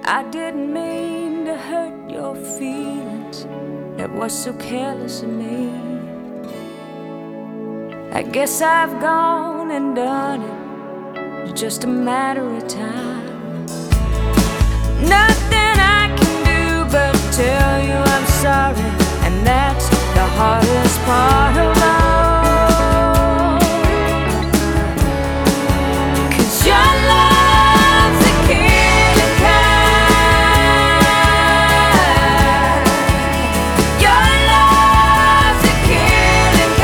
I didn't mean to hurt your feelings. That was so careless of me. I guess I've gone and done it. It's just a matter of time. Nothing I can do but tell you I'm sorry, and that's the hardest part of all. 'Cause your love's a killing kind. Your love's a killing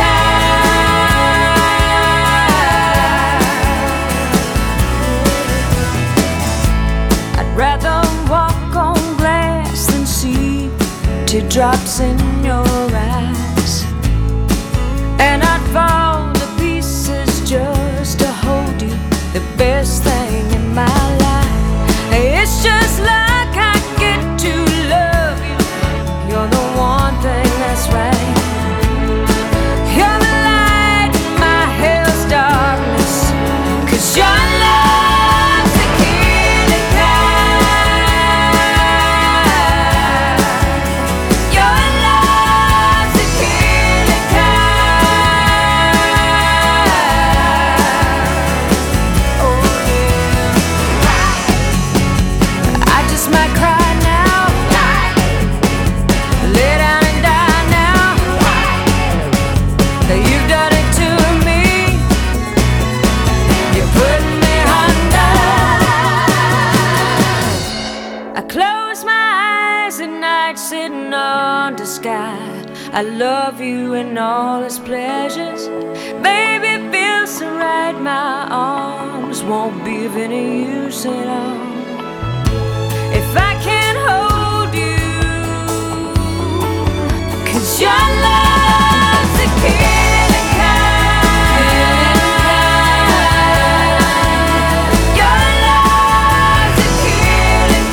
kind. I'd rather walk on glass than see teardrops in your eyes, and I'd fall to pieces just to hold you, the best thing in my life. It's just like I get to love you. You're the one thing that's right. You're the light in my hell's darkness. 'Cause your love's a killing kind. Your love's a killing kind. Oh yeah. I just might cry now, lay down and die now. You've done it to me. You're putting me under. I close my eyes at night, sitting under sky. I love you and all its pleasures. Baby, it feels so right. My arms won't be of any use at all if I can't hold you. 'Cause your love's a killing kind. Your love's a killing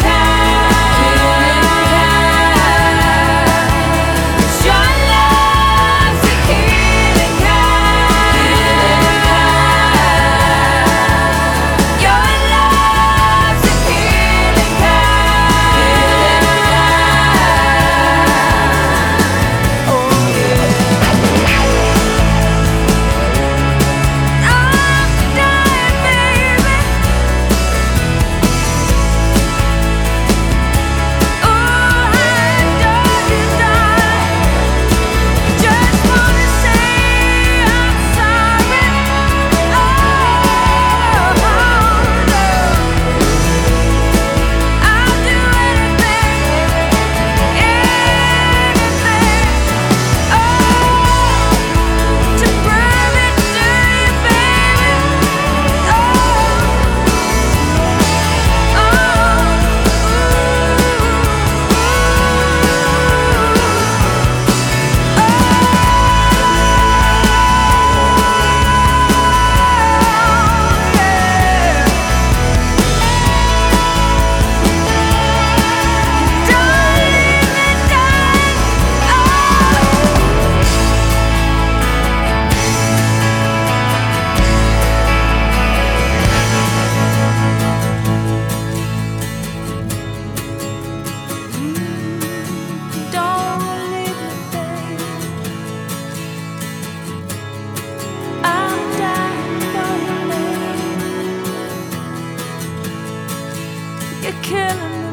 kind. 'Cause your love's a killing kind. Your love's a killing kind. Oh yeah. I'm dying, baby. Oh, I adore you, darling. Just wanna say I'm sorry. Oh, I'll do anything, to prove it to you, baby. Don't leave me, baby. I'm dying for you, love. You're killing me.